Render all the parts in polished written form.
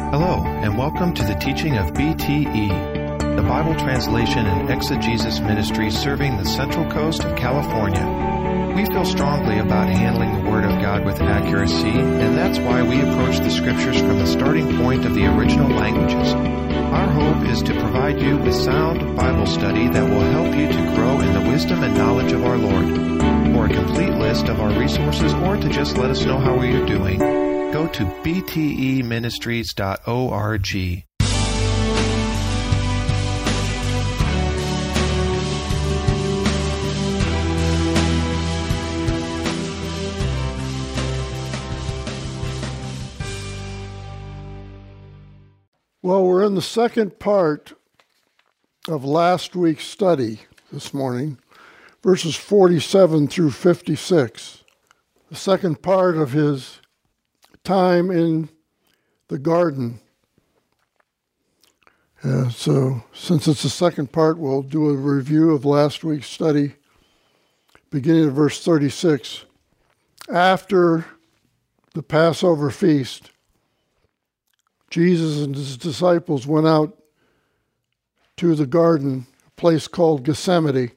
Hello, and welcome to the teaching of BTE, the Bible Translation and Exegesis Ministry serving the Central Coast of California. We feel strongly about handling the Word of God with accuracy, and that's why we approach the Scriptures from the starting point of the original languages. Our hope is to provide you with sound Bible study that will help you to grow in the wisdom and knowledge of our Lord. For a complete list of our resources or to just let us know how we are doing, go to bteministries.org. Well, we're in the second part of last week's study this morning, verses 47 through 56. The second part of his time in the garden. So since it's the second part, we'll do a review of last week's study, beginning at verse 36. After the Passover feast, Jesus and his disciples went out to the garden, a place called Gethsemane.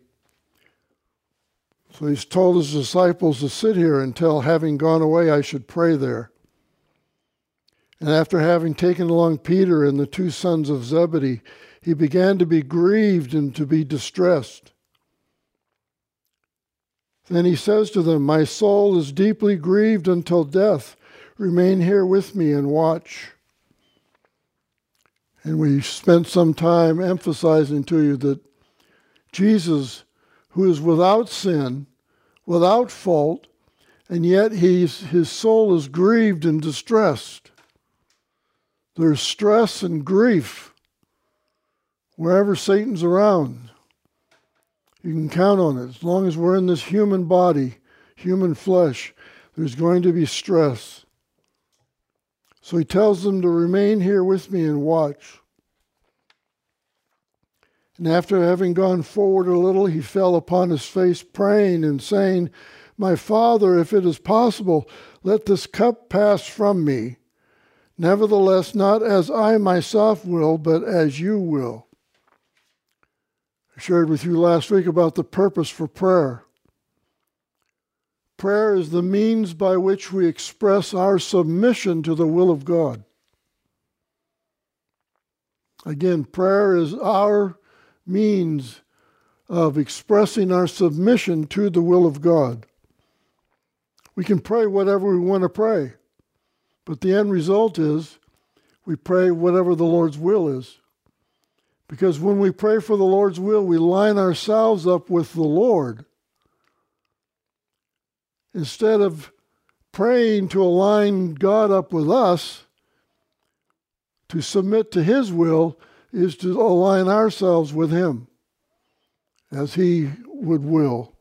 So he's told his disciples to sit here until, having gone away, I should pray there. And after having taken along Peter and the two sons of Zebedee, he began to be grieved and to be distressed. Then he says to them, my soul is deeply grieved until death. Remain here with me and watch. And we spent some time emphasizing to you that Jesus, who is without sin, without fault, and yet his soul is grieved and distressed. There's stress and grief wherever Satan's around. You can count on it. As long as we're in this human body, human flesh, there's going to be stress. So he tells them to remain here with me and watch. And after having gone forward a little, he fell upon his face, praying and saying, my Father, if it is possible, let this cup pass from me. Nevertheless, not as I myself will, but as you will. I shared with you last week about the purpose for prayer. Prayer is the means by which we express our submission to the will of God. Again, prayer is our means of expressing our submission to the will of God. We can pray whatever we want to pray, but the end result is we pray whatever the Lord's will is. Because when we pray for the Lord's will, we line ourselves up with the Lord. Instead of praying to align God up with us, to submit to His will is to align ourselves with Him as He would will.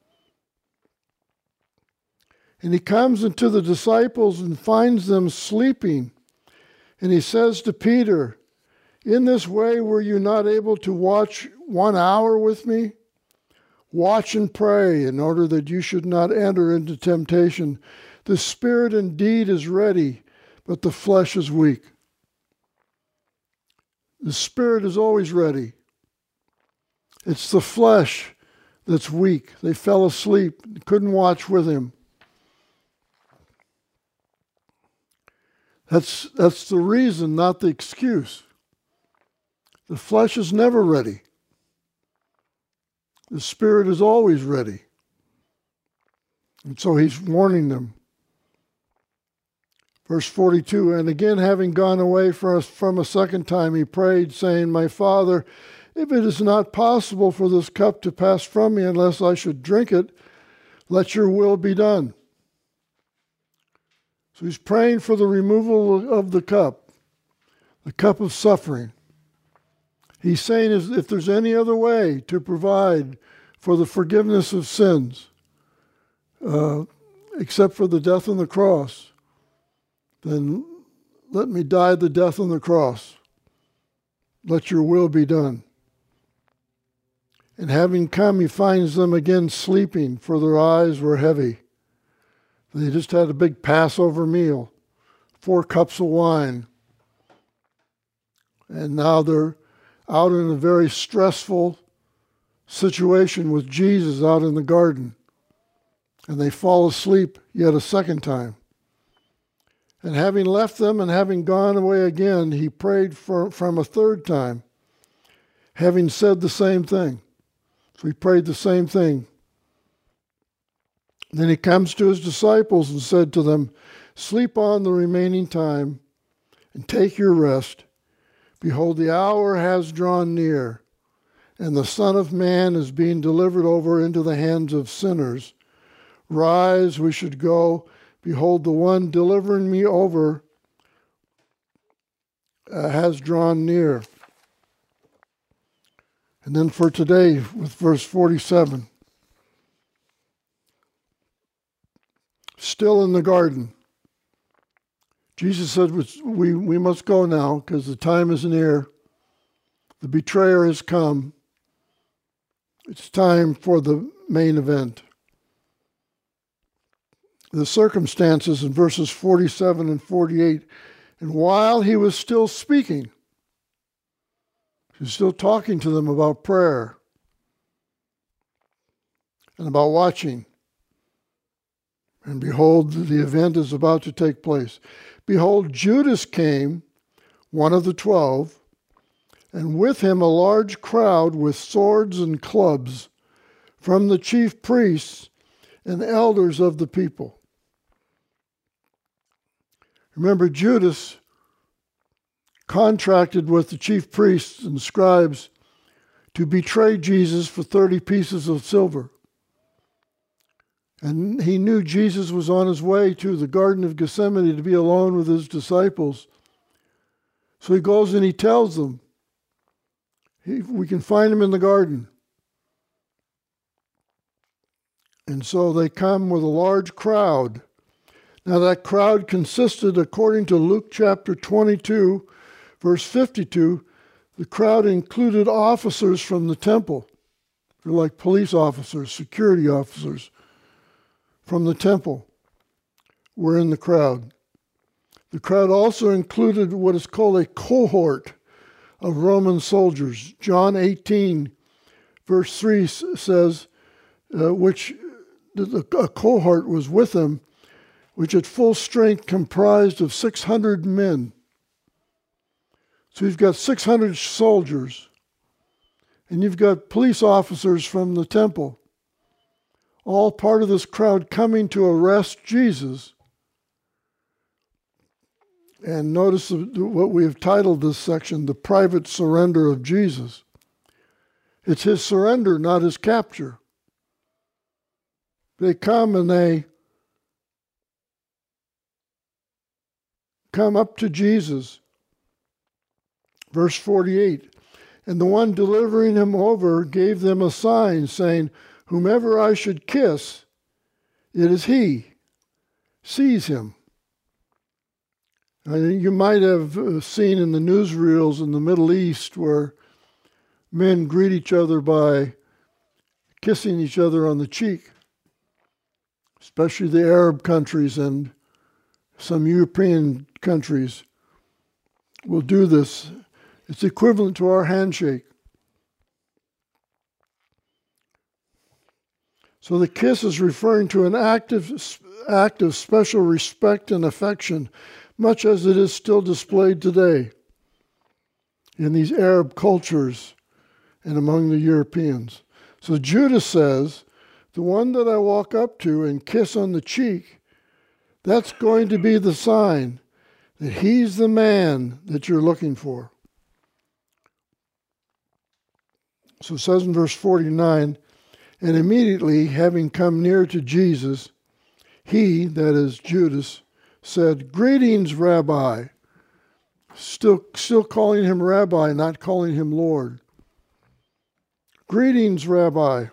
And He comes into the disciples and finds them sleeping. And He says to Peter, in this way were you not able to watch 1 hour with me? Watch and pray in order that you should not enter into temptation. The spirit indeed is ready, but the flesh is weak. The spirit is always ready. It's the flesh that's weak. They fell asleep, couldn't watch with him. That's the reason, not the excuse. The flesh is never ready. The Spirit is always ready. And so he's warning them. Verse 42, and again having gone away from a second time, he prayed, saying, my Father, if it is not possible for this cup to pass from me unless I should drink it, let your will be done. So he's praying for the removal of the cup of suffering. He's saying if there's any other way to provide for the forgiveness of sins, except for the death on the cross, then let me die the death on the cross. Let your will be done. And having come, he finds them again sleeping, for their eyes were heavy. They just had a big Passover meal, 4 cups of wine. And now they're out in a very stressful situation with Jesus out in the garden. And they fall asleep yet a second time. And having left them and having gone away again, he prayed from a third time, having said the same thing. So he prayed the same thing. Then he comes to his disciples and said to them, "Sleep on the remaining time and take your rest. Behold, the hour has drawn near, and the Son of Man is being delivered over into the hands of sinners. Rise, we should go. Behold, the one delivering me over has drawn near." And then for today, with verse 47. Still in the garden. Jesus said, we must go now because the time is near. The betrayer has come. It's time for the main event. The circumstances in verses 47 and 48. And while he was still speaking, he was still talking to them about prayer and about watching. And behold, the event is about to take place. Behold, Judas came, one of the 12, and with him a large crowd with swords and clubs from the chief priests and elders of the people. Remember, Judas contracted with the chief priests and scribes to betray Jesus for 30 pieces of silver. And he knew Jesus was on his way to the Garden of Gethsemane to be alone with his disciples. So he goes and he tells them, we can find him in the garden. And so they come with a large crowd. Now that crowd consisted, according to Luke chapter 22, verse 52, the crowd included officers from the temple. They're like police officers, security officers from the temple were in the crowd. The crowd also included what is called a cohort of Roman soldiers. John 18, verse 3 says, which a cohort was with them, which at full strength comprised of 600 men. So you've got 600 soldiers, and you've got police officers from the temple, all part of this crowd coming to arrest Jesus. And notice what we have titled this section, the private surrender of Jesus. It's his surrender, not his capture. They come and they come up to Jesus. Verse 48, and the one delivering him over gave them a sign, saying, "Whomever I should kiss, it is he. Seize him." You might have seen in the newsreels in the Middle East where men greet each other by kissing each other on the cheek, especially the Arab countries and some European countries will do this. It's equivalent to our handshake. So the kiss is referring to an act of special respect and affection, much as it is still displayed today in these Arab cultures and among the Europeans. So Judas says, the one that I walk up to and kiss on the cheek, that's going to be the sign that he's the man that you're looking for. So it says in verse 49, and immediately, having come near to Jesus, he, that is Judas, said, "Greetings, Rabbi." Still calling him Rabbi, not calling him Lord. "Greetings, Rabbi."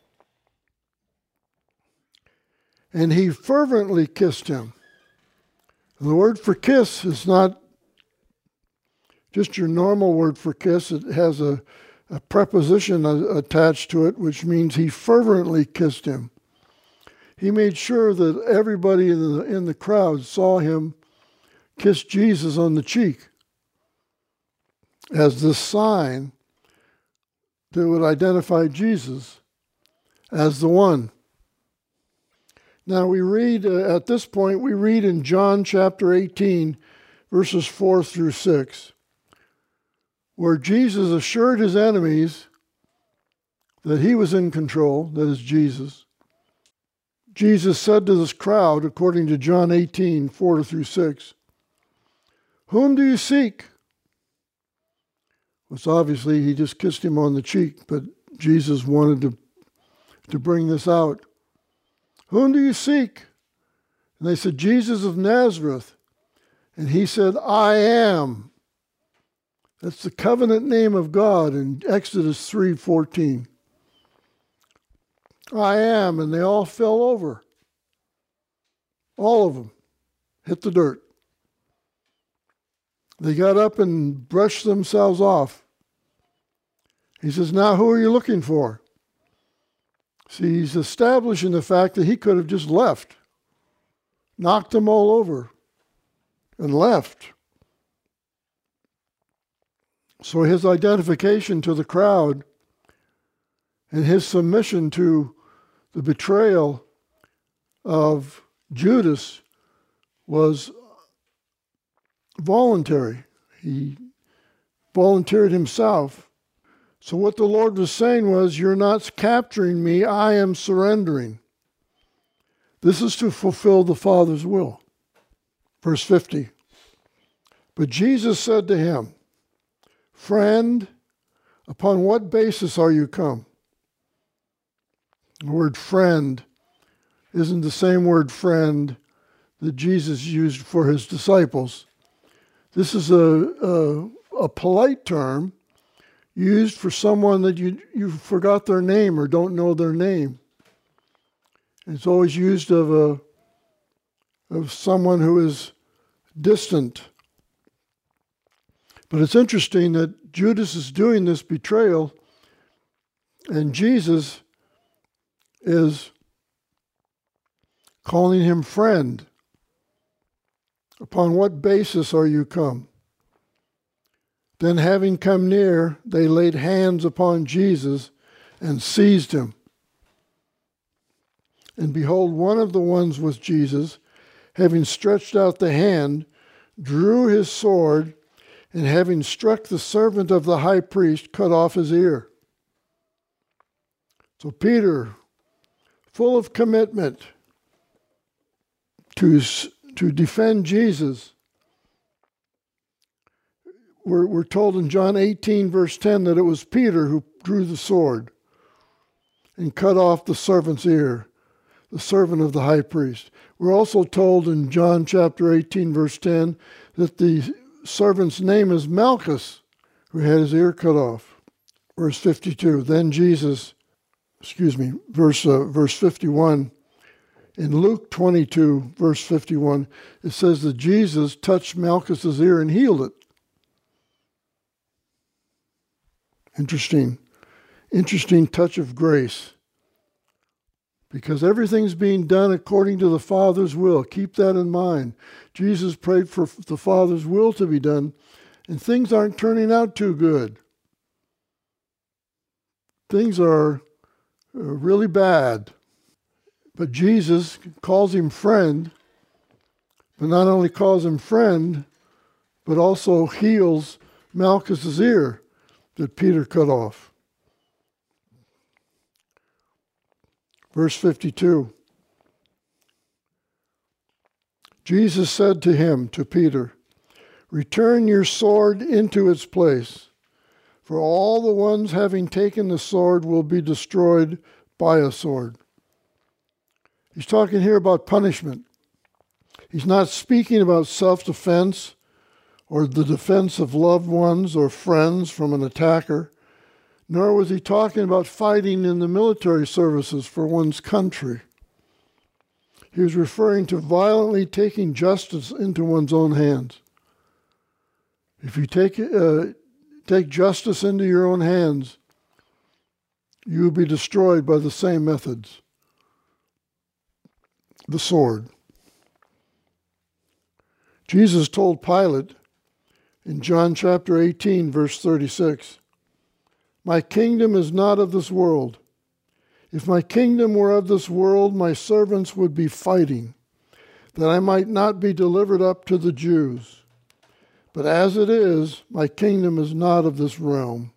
And he fervently kissed him. The word for kiss is not just your normal word for kiss. It has a preposition attached to it, which means he fervently kissed him. He made sure that everybody in the crowd saw him kiss Jesus on the cheek. as this sign that would identify Jesus as the one. Now we read, at this point, we read in John chapter 18, verses 4 through 6, where Jesus assured his enemies that he was in control, that is Jesus. Jesus said to this crowd, according to John 18, 4 through 6, "Whom do you seek?" Well, obviously he just kissed him on the cheek, but Jesus wanted to bring this out. "Whom do you seek?" And they said, "Jesus of Nazareth." And he said, "I am." That's the covenant name of God in Exodus 3:14. "I am," and they all fell over. All of them hit the dirt. They got up and brushed themselves off. He says, "Now who are you looking for?" See, he's establishing the fact that he could have just left, knocked them all over, and left. So his identification to the crowd and his submission to the betrayal of Judas was voluntary. He volunteered himself. So what the Lord was saying was, "You're not capturing me, I am surrendering." This is to fulfill the Father's will. Verse 50. But Jesus said to him, "Friend, upon what basis are you come?" The word friend isn't the same word friend that Jesus used for his disciples. This is a polite term used for someone that you forgot their name or don't know their name. It's always used of someone who is distant. But it's interesting that Judas is doing this betrayal, and Jesus is calling him friend. "Upon what basis are you come?" Then having come near, they laid hands upon Jesus and seized him. And behold, one of the ones with Jesus, having stretched out the hand, drew his sword, and having struck the servant of the high priest, cut off his ear. So Peter, full of commitment to defend Jesus, we're told in John 18, verse 10, that it was Peter who drew the sword and cut off the servant's ear, the servant of the high priest. We're also told in John chapter 18, verse 10, that the servant's name is Malchus, who had his ear cut off. Verse 52, then Jesus, verse 51, in Luke 22, verse 51, it says that Jesus touched Malchus's ear and healed it. Interesting touch of grace. Because everything's being done according to the Father's will. Keep that in mind. Jesus prayed for the Father's will to be done, and things aren't turning out too good. Things are really bad. But Jesus calls him friend, but not only calls him friend, but also heals Malchus's ear that Peter cut off. Verse 52. Jesus said to him, to Peter, "Return your sword into its place, for all the ones having taken the sword will be destroyed by a sword." He's talking here about punishment. He's not speaking about self-defense or the defense of loved ones or friends from an attacker, nor was he talking about fighting in the military services for one's country. He was referring to violently taking justice into one's own hands. If you take justice into your own hands, you will be destroyed by the same methods. The sword. Jesus told Pilate In John chapter 18, verse 36, my kingdom is not of this world. If my kingdom were of this world, my servants would be fighting, that I might not be delivered up to the Jews. But as it is, my kingdom is not of this realm.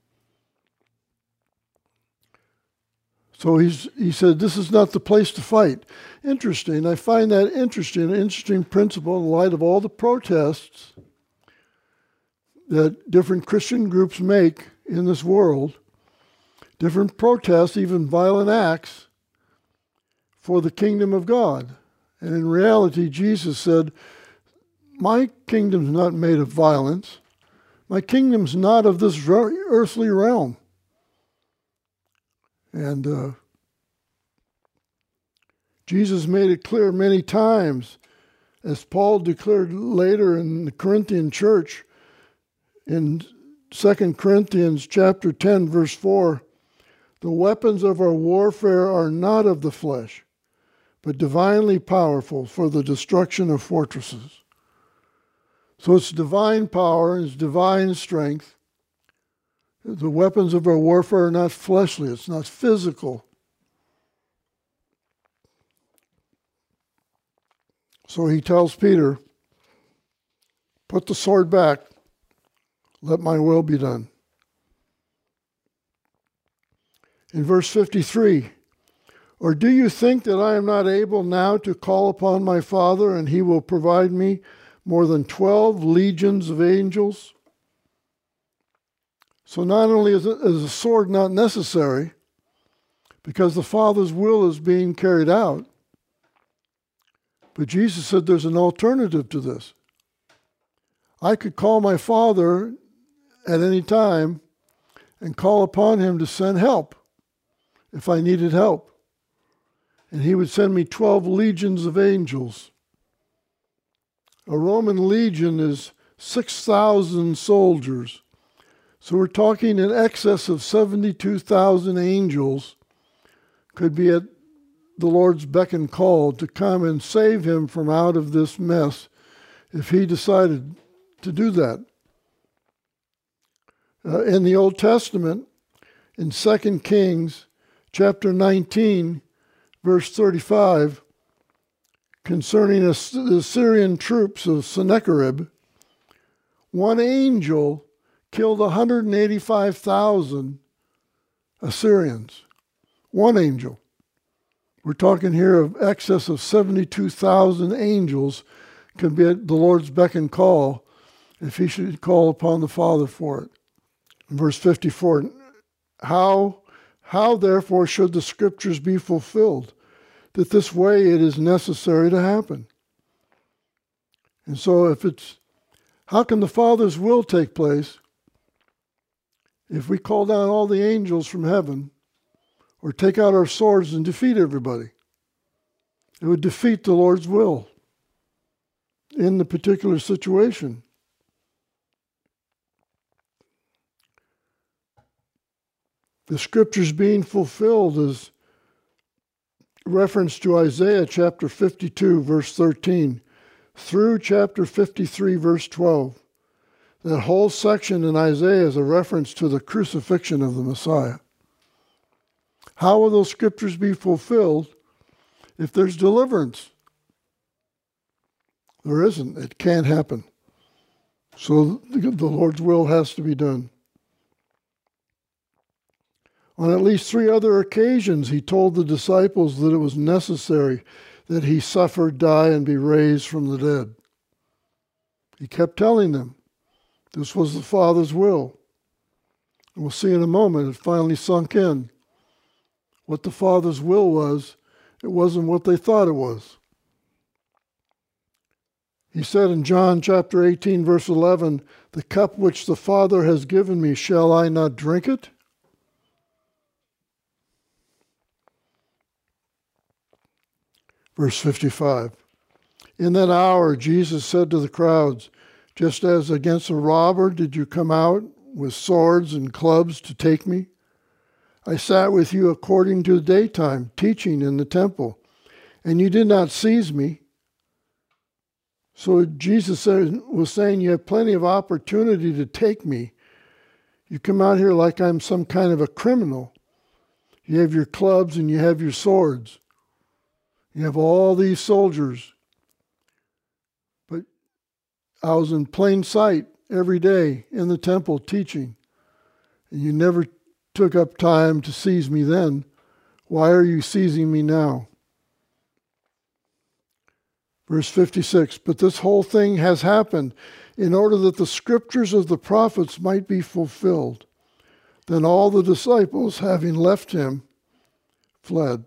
So he said, this is not the place to fight. Interesting. I find that interesting, an interesting principle in light of all the protests that different Christian groups make in this world, different protests, even violent acts for the kingdom of God. And in reality, Jesus said, my kingdom's not made of violence. My kingdom's not of this earthly realm. And Jesus made it clear many times, as Paul declared later in the Corinthian church, in 2 Corinthians chapter 10, verse 4, the weapons of our warfare are not of the flesh, but divinely powerful for the destruction of fortresses. So it's divine power, it's divine strength. The weapons of our warfare are not fleshly, it's not physical. So he tells Peter, put the sword back, let my will be done. In verse 53, or do you think that I am not able now to call upon my Father and he will provide me more than 12 legions of angels? So not only is a sword not necessary, because the Father's will is being carried out, but Jesus said there's an alternative to this. I could call my Father at any time and call upon him to send help if I needed help. And he would send me 12 legions of angels. A Roman legion is 6,000 soldiers. So we're talking in excess of 72,000 angels could be at the Lord's beck and call to come and save him from out of this mess if he decided to do that. In the Old Testament, in 2 Kings chapter 19, verse 35, concerning the Syrian troops of Sennacherib, one angel killed 185,000 Assyrians. One angel. We're talking here of excess of 72,000 angels could be at the Lord's beck and call if he should call upon the Father for it. In verse 54, how therefore should the Scriptures be fulfilled, that this way it is necessary to happen? And so how can the Father's will take place if we call down all the angels from heaven or take out our swords and defeat everybody? It would defeat the Lord's will in the particular situation. The Scriptures being fulfilled is reference to Isaiah chapter 52, verse 13, through chapter 53, verse 12. That whole section in Isaiah is a reference to the crucifixion of the Messiah. How will those Scriptures be fulfilled if there's deliverance? There isn't. It can't happen. So the Lord's will has to be done. On at least 3 other occasions, he told the disciples that it was necessary that he suffer, die, and be raised from the dead. He kept telling them this was the Father's will. And we'll see in a moment, it finally sunk in. What the Father's will was, it wasn't what they thought it was. He said in John chapter 18, verse 11, the cup which the Father has given me, shall I not drink it? Verse 55, in that hour Jesus said to the crowds, just as against a robber did you come out with swords and clubs to take me? I sat with you according to the daytime, teaching in the temple, and you did not seize me. So Jesus was saying, you have plenty of opportunity to take me. You come out here like I'm some kind of a criminal. You have your clubs and you have your swords. You have all these soldiers. But I was in plain sight every day in the temple teaching. And you never took up time to seize me then. Why are you seizing me now? Verse 56, but this whole thing has happened in order that the scriptures of the prophets might be fulfilled. Then all the disciples, having left him, fled.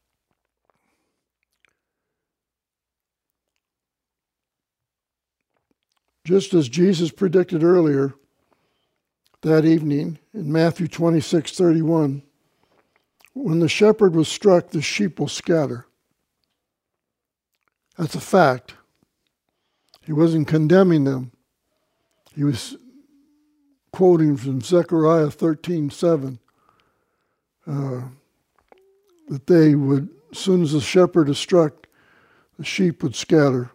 Just as Jesus predicted earlier that evening in Matthew 26:31, when the shepherd was struck, the sheep will scatter. That's a fact. He wasn't condemning them. He was quoting from Zechariah 13:7, that they would, as soon as the shepherd is struck, the sheep would scatter.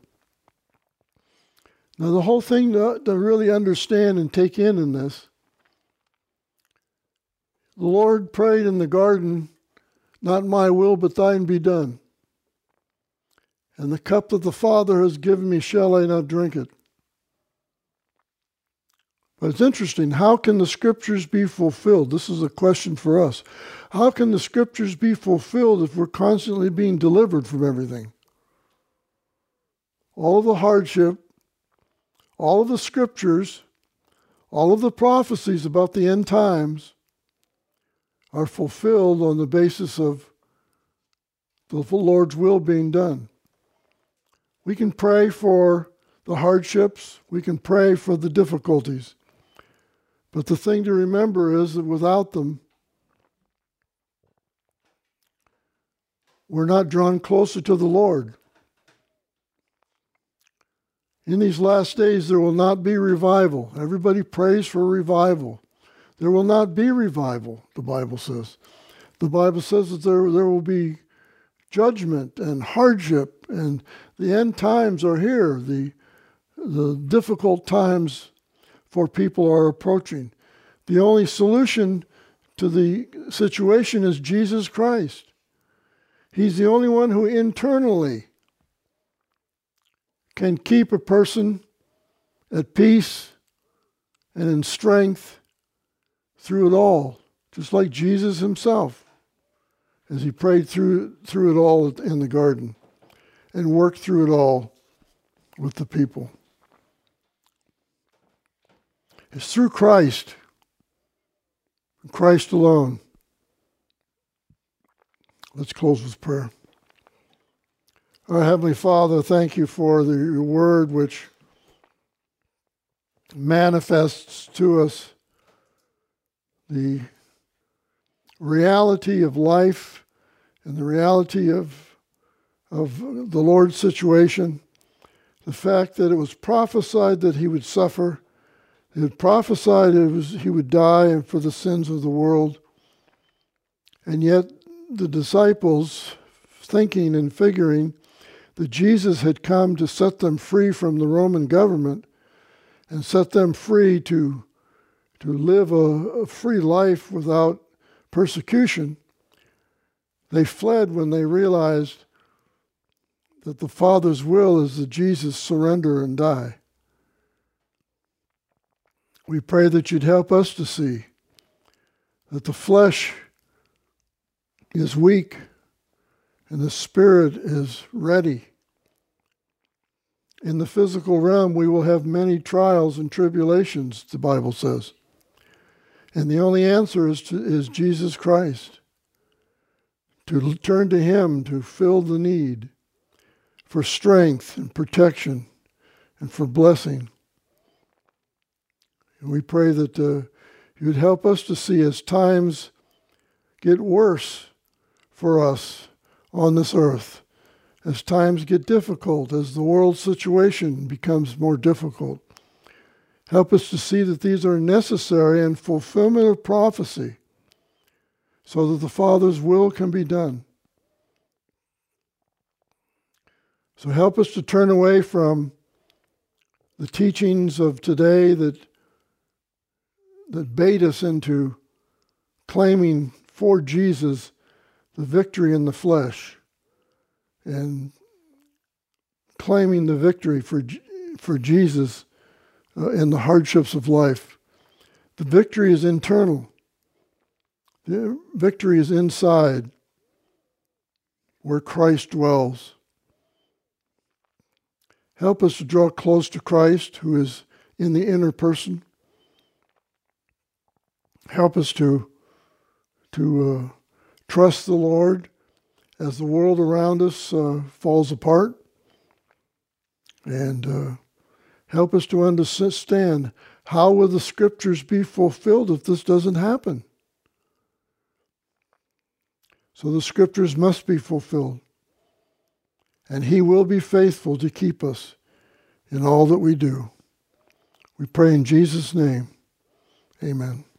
Now the whole thing to really understand and take in this, the Lord prayed in the garden, not my will but thine be done. And the cup that the Father has given me, shall I not drink it? But it's interesting, how can the scriptures be fulfilled? This is a question for us. How can the scriptures be fulfilled if we're constantly being delivered from everything? All of the hardship, all of the scriptures, all of the prophecies about the end times are fulfilled on the basis of the Lord's will being done. We can pray for the hardships, we can pray for the difficulties, but the thing to remember is that without them, we're not drawn closer to the Lord. In these last days, there will not be revival. Everybody prays for revival. There will not be revival, the Bible says. The Bible says that there will be judgment and hardship, and the end times are here. The difficult times for people are approaching. The only solution to the situation is Jesus Christ. He's the only one who internally can keep a person at peace and in strength through it all, just like Jesus himself, as he prayed through it all in the garden and worked through it all with the people. It's through Christ, Christ alone. Let's close with prayer. Our Heavenly Father, thank you for your word which manifests to us the reality of life and the reality of the Lord's situation. The fact that it was prophesied that he would suffer. It was prophesied he would die for the sins of the world. And yet the disciples, thinking and figuring that Jesus had come to set them free from the Roman government and set them free to live a free life without persecution, they fled when they realized that the Father's will is that Jesus surrender and die. We pray that you'd help us to see that the flesh is weak and the spirit is ready. In the physical realm, we will have many trials and tribulations, the Bible says. And the only answer is Jesus Christ. To turn to him to fill the need for strength and protection and for blessing. And we pray that you'd help us to see as times get worse for us on this earth, as times get difficult, as the world situation becomes more difficult. Help us to see that these are necessary and fulfillment of prophecy so that the Father's will can be done. So help us to turn away from the teachings of today that bait us into claiming for Jesus the victory in the flesh and claiming the victory for Jesus in the hardships of life. The victory is internal. The victory is inside, where Christ dwells. Help us to draw close to Christ, who is in the inner person. Help us to trust the Lord as the world around us falls apart. And help us to understand, how will the Scriptures be fulfilled if this doesn't happen? So the Scriptures must be fulfilled. And He will be faithful to keep us in all that we do. We pray in Jesus' name. Amen.